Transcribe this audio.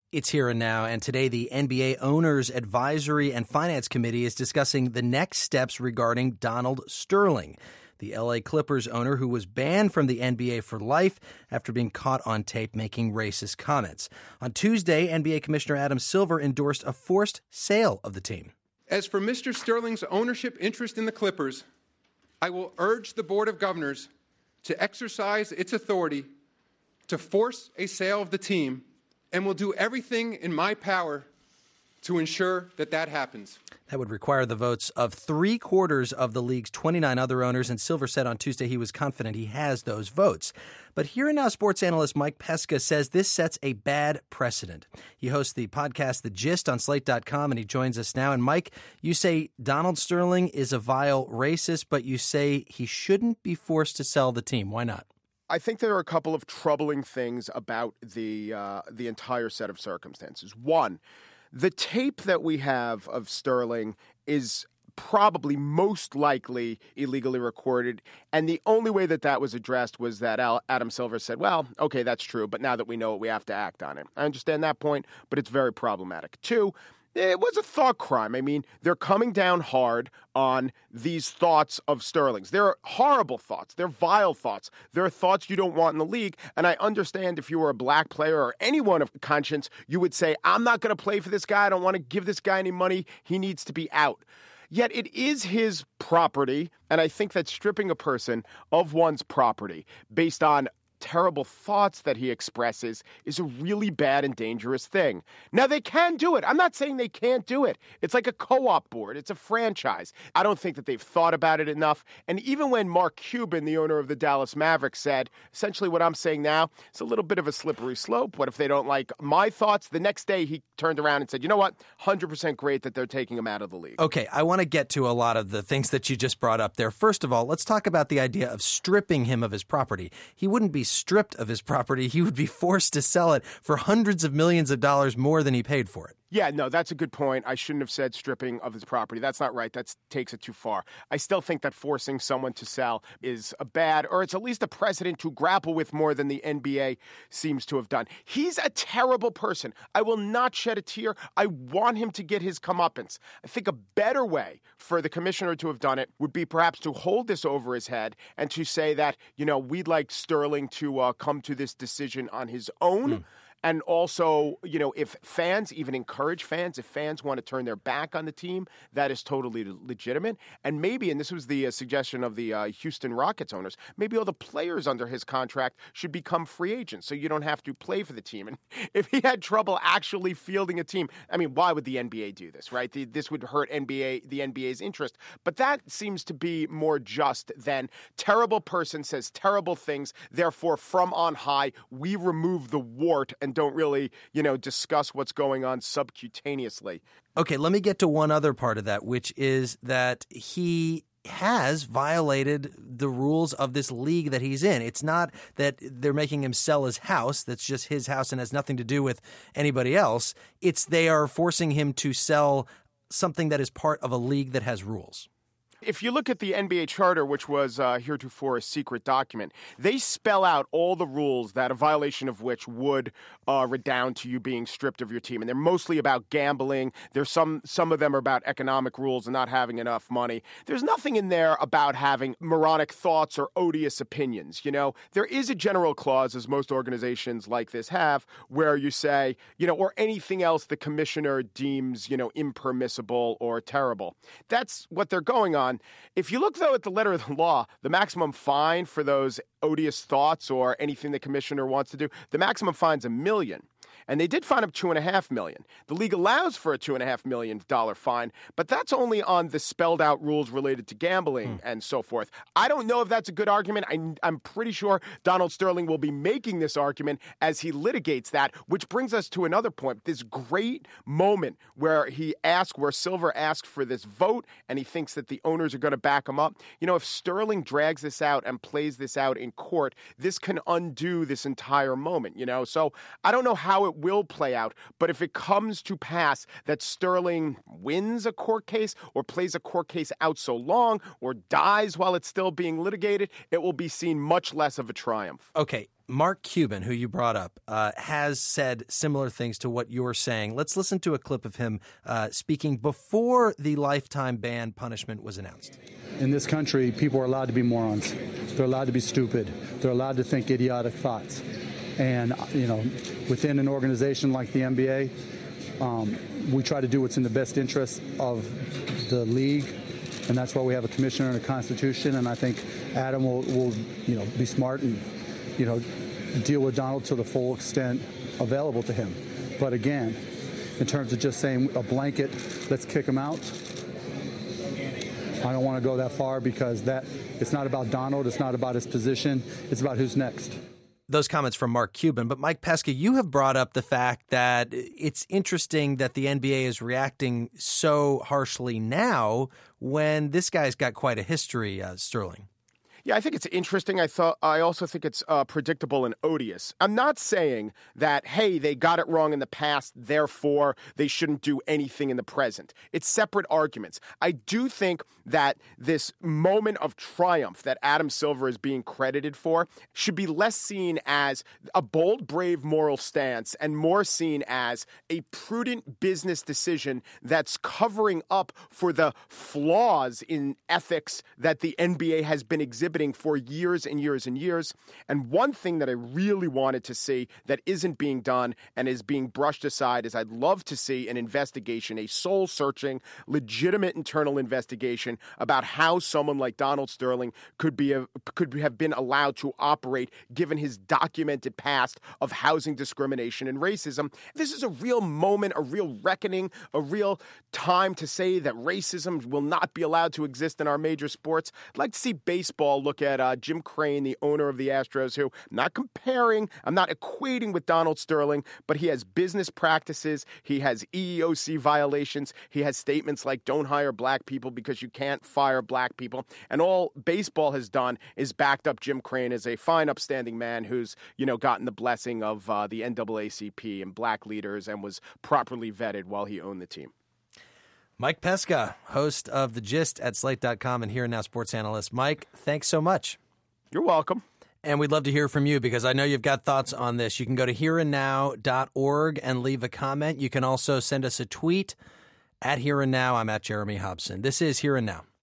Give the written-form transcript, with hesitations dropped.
It's here and now, and today the NBA Owners Advisory and Finance Committee is discussing the next steps regarding Donald Sterling, the LA Clippers owner who was banned from the NBA for life after being caught on tape making racist comments. On Tuesday, NBA Commissioner Adam Silver endorsed a forced sale of the team. As for Mr. Sterling's ownership interest in the Clippers, I will urge the Board of Governors to exercise its authority to force a sale of the team, and will do everything in my power to ensure that that happens. That would require the votes of 3/4 of the league's 29 other owners, and Silver said on Tuesday he was confident he has those votes. But Here and Now sports analyst Mike Pesca says this sets a bad precedent. He hosts the podcast The Gist on Slate.com, and he joins us now. And Mike, you say Donald Sterling is a vile racist, but you say he shouldn't be forced to sell the team. Why not? I think there are a couple of troubling things about the entire set of circumstances. One, the tape that we have of Sterling is probably most likely illegally recorded, and the only way that was addressed was that Adam Silver said, well, okay, that's true, but now that we know it, we have to act on it. I understand that point, but it's very problematic. Two, it was a thought crime. I mean, they're coming down hard on these thoughts of Sterling's. They're horrible thoughts. They're vile thoughts. They're thoughts you don't want in the league. And I understand if you were a black player or anyone of conscience, you would say, I'm not going to play for this guy. I don't want to give this guy any money. He needs to be out. Yet it is his property. And I think that stripping a person of one's property based on terrible thoughts that he expresses is a really bad and dangerous thing. Now, they can do it. I'm not saying they can't do it. It's like a co-op board. It's a franchise. I don't think that they've thought about it enough. And even when Mark Cuban, the owner of the Dallas Mavericks, said, essentially what I'm saying now, it's a little bit of a slippery slope. What if they don't like my thoughts? The next day, he turned around and said, you know what? 100% great that they're taking him out of the league. Okay, I want to get to a lot of the things that you just brought up there. First of all, let's talk about the idea of stripping him of his property. He wouldn't be stripped of his property. He would be forced to sell it for hundreds of millions of dollars more than he paid for it. Yeah, no, that's a good point. I shouldn't have said stripping of his property. That's not right. That takes it too far. I still think that forcing someone to sell is a bad, or it's at least a precedent to grapple with more than the NBA seems to have done. He's a terrible person. I will not shed a tear. I want him to get his comeuppance. I think a better way for the commissioner to have done it would be perhaps to hold this over his head and to say that, we'd like Sterling to come to this decision on his own. And also, if fans even encourage fans, if fans want to turn their back on the team, that is totally legitimate. And maybe, and this was the suggestion of the Houston Rockets owners, maybe all the players under his contract should become free agents so you don't have to play for the team. And if he had trouble actually fielding a team, I mean, why would the NBA do this, right? This would hurt the NBA's interest. But that seems to be more just than terrible person says terrible things, therefore, from on high, we remove the wart and don't really, discuss what's going on subcutaneously. Okay, let me get to one other part of that, which is that he has violated the rules of this league that he's in. It's not that they're making him sell his house. That's just his house and has nothing to do with anybody else. It's they are forcing him to sell something that is part of a league that has rules. If you look at the NBA charter, which was heretofore a secret document, they spell out all the rules that a violation of which would redound to you being stripped of your team. And they're mostly about gambling. There's some of them are about economic rules and not having enough money. There's nothing in there about having moronic thoughts or odious opinions. There is a general clause, as most organizations like this have, where you say, or anything else the commissioner deems, impermissible or terrible. That's what they're going on. If you look, though, at the letter of the law, the maximum fine for those odious thoughts or anything the commissioner wants to do, the maximum fine's $1 million. And they did fine him $2.5 million. The league allows for a $2.5 million fine, but that's only on the spelled out rules related to gambling and so forth. I don't know if that's a good argument. I'm pretty sure Donald Sterling will be making this argument as he litigates that, which brings us to another point. This great moment where Silver asked for this vote and he thinks that the owners are going to back him up. If Sterling drags this out and plays this out in court, this can undo this entire moment, So I don't know how it will play out, but if it comes to pass that Sterling wins a court case or plays a court case out so long or dies while it's still being litigated, it will be seen much less of a triumph. Okay. Mark Cuban, who you brought up, has said similar things to what you're saying. Let's listen to a clip of him speaking before the lifetime ban punishment was announced. In this country, people are allowed to be morons. They're allowed to be stupid. They're allowed to think idiotic thoughts. And, within an organization like the NBA, we try to do what's in the best interest of the league. And that's why we have a commissioner and a constitution. And I think Adam will be smart and, deal with Donald to the full extent available to him. But again, in terms of just saying a blanket, let's kick him out, I don't want to go that far because it's not about Donald. It's not about his position. It's about who's next. Those comments from Mark Cuban. But Mike Pesca, you have brought up the fact that it's interesting that the NBA is reacting so harshly now when this guy's got quite a history, Sterling. Yeah, I think it's interesting. I also think it's predictable and odious. I'm not saying that, hey, they got it wrong in the past, therefore they shouldn't do anything in the present. It's separate arguments. I do think that this moment of triumph that Adam Silver is being credited for should be less seen as a bold, brave moral stance and more seen as a prudent business decision that's covering up for the flaws in ethics that the NBA has been exhibiting for years and years and years. And one thing that I really wanted to see that isn't being done and is being brushed aside is I'd love to see an investigation, a soul-searching, legitimate internal investigation about how someone like Donald Sterling could have been allowed to operate given his documented past of housing discrimination and racism. This is a real moment, a real reckoning, a real time to say that racism will not be allowed to exist in our major sports. I'd like to see baseball look at Jim Crane, the owner of the Astros, who I'm not equating with Donald Sterling, but he has business practices, he has EEOC violations, he has statements like don't hire black people because you can't fire black people, and all baseball has done is backed up Jim Crane as a fine, upstanding man who's, gotten the blessing of the NAACP and black leaders and was properly vetted while he owned the team. Mike Pesca, host of The Gist at Slate.com and Here and Now sports analyst. Mike, thanks so much. You're welcome. And we'd love to hear from you because I know you've got thoughts on this. You can go to hereandnow.org and leave a comment. You can also send us a tweet at Here and Now. I'm at Jeremy Hobson. This is Here and Now.